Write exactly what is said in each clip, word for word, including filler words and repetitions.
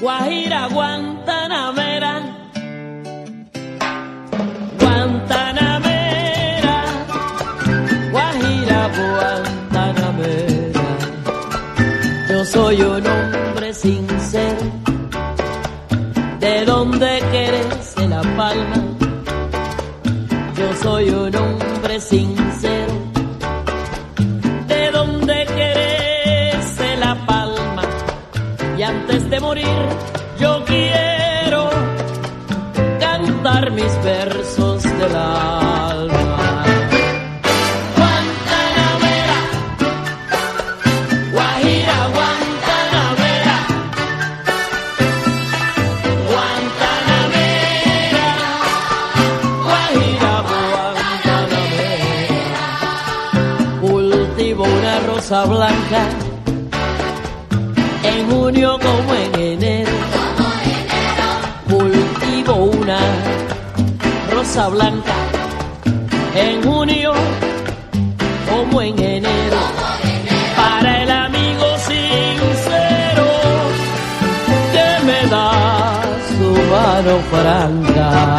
Guajira, Guantanamera, Guantanamera, Guajira, Guantanamera. Yo soy un hombre sincero, de donde crece La Palma. Yo soy un hombre sincero, de donde crece La Palma. Y antes de morir yo quiero cantar mis versos del alma. Guantanamera, Guajira, Guantanamera, Guantanamera, Guajira, Guantanamera. Cultivo una rosa blanca en junio como en enero, cultivo una rosa blanca en junio como en enero, para el amigo sincero que me da su mano franca.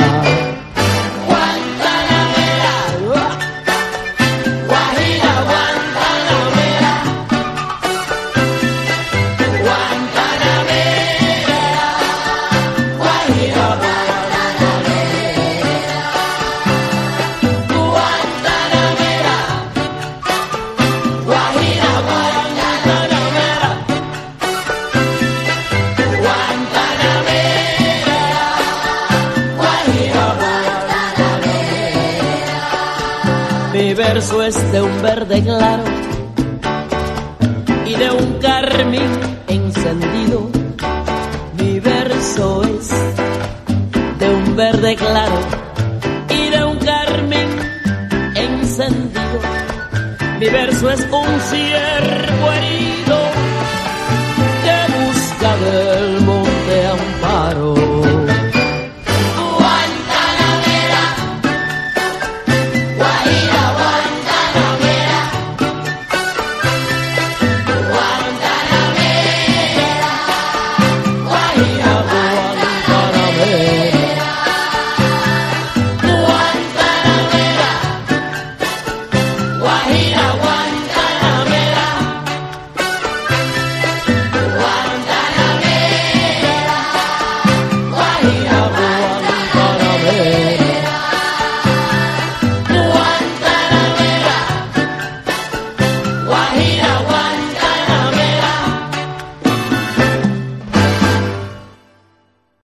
Mi verso es de un verde claro y de un carmín encendido. Mi verso es de un verde claro y de un carmín encendido. Mi verso es un cierre